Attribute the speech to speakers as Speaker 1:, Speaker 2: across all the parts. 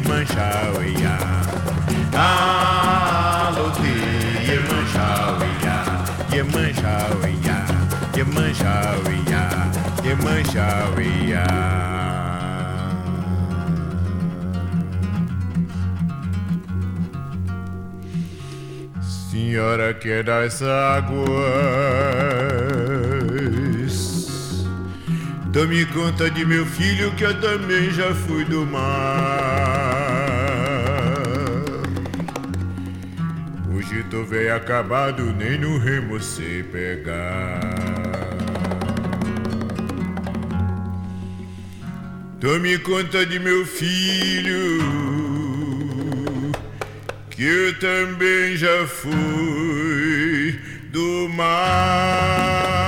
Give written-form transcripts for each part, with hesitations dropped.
Speaker 1: Iemanjá, alô, Iemanjá, Iemanjá, Iemanjá, Iemanjá. Senhora que é das águas, tome conta de meu filho que eu também já fui do mar. Hoje tô velho acabado, nem no remo sei pegar. Tome conta de meu filho que eu também já fui do mar.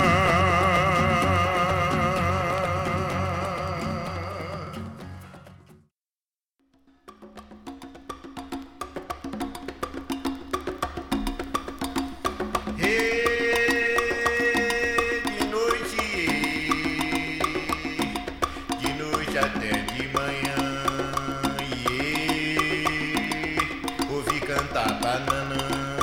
Speaker 1: De noite até de manhã, ouvi cantar banana.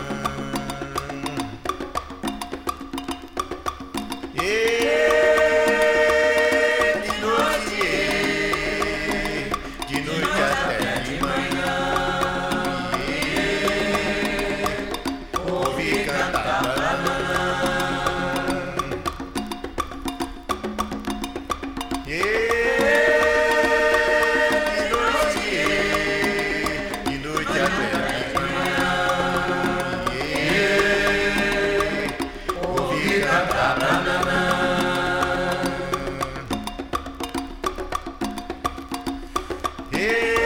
Speaker 1: De noite até de manhã, ouvi cantar banana. De noite até de manhã, ouvi cantar banana. De